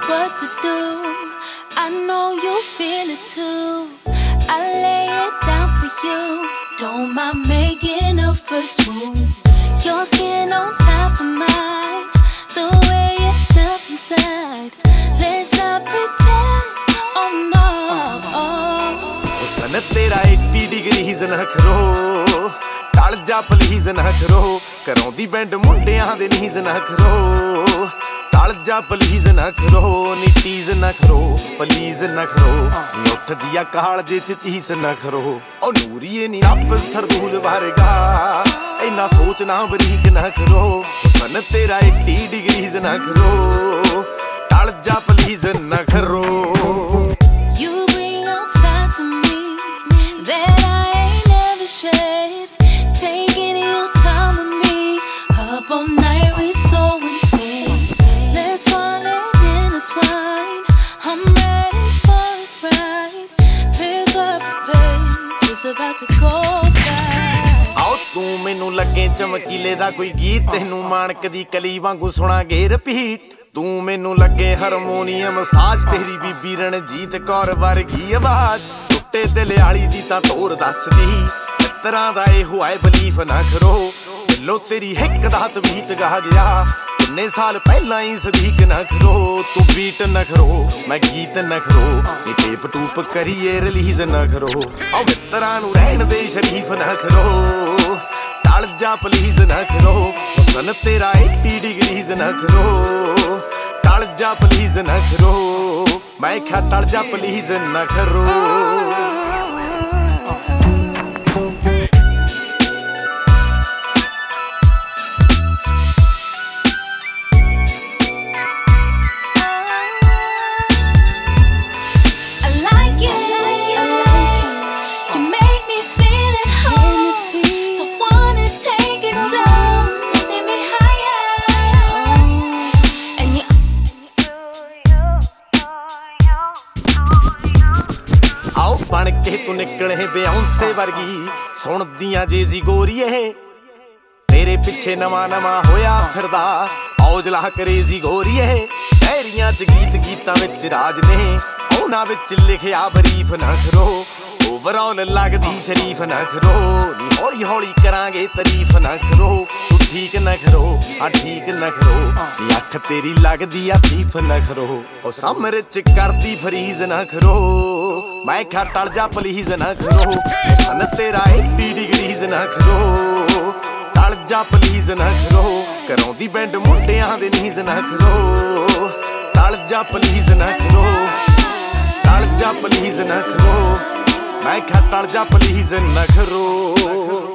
what to do. I know you feel it too. I lay it down for you. Don't mind making a first move. Your skin on top of mine, the way it melts inside. Let's not pretend, oh no. सन तेरा 80 degrees ना करो, टल जा please ना करो, कराउंदी band मुंडियां दे नीज ना करो, टल जा प्लीज ना करो, नी टीज ना करो, प्लीज ना करो, नी उठ दिया कालजे च चीज ना करो, ओ नूरीए नी आप सरदूल वारेगा, इन्ना सोचना बरीक ना करो, सन तेरा 80 डिग्रीज ना करो, टल जा प्लीज ना करो। Taking your time with me, up all night, we so intense. Let's fall and intertwine. I'm ready for this ride. Pick up the pace, it's about to go fast. आओ तू मैनू लगे चमकीले दा कोई गीत, तेनू मानक दी कली वांगू सुणांगे रिपीट। तू मैनू लगे हारमोनीयम साज, तेरी बीबी रणजीत कौर वर्गी आवाज। टुੱਟੇ दिल आली दी तां तोर दसदी, तरह दा इहो है बलीफ ना करो, दिलों तेरी हिक दा तवीत गा गया, किन्ने साल पहला ही सदीक ना करो। तू बीट ना करो, मैं गीत ना करो, नी टेप टूप करिए रिलीज ना करो, आओ मित्तरां नू रहन दे शरीफ ना करो, टल जा प्लीज ना करो, सन तेरा 80 डिग्रीज ना करो, टल जा प्लीज ना करो, मैं क्या टल जा प्लीज ना करो। बन के तू निकले बेऔंसे वर्गी, सुनदियां जेजी गोरीए, तेरे पिछे नवा नवा होया फिरदा औजला करेजी गोरीए। पैरियां च गीत गीतां विच राज ने, उन्हां विच लिखिया बरीफ ना करो, ओवरऑल लगदी शरीफ ना करो, नी हौली हौली करांगे तारीफ ना करो। तू ठीक ना करो, हाँ ठीक ना करो, नी अख तेरी लगदी आ चीफ ना करो, ओ सामरे च करदी फरीज ना करो, मैं क्या टल जा प्लीज ना करो, सन तेरा 80 डिग्रीज ना करो, टल जा प्लीज ना करो, कराउंदी बैंड मुंडियां दे नीज ना करो, टल जा प्लीज ना करो, टल जा प्लीज ना करो, मैं क्या टल जा प्लीज ना करो।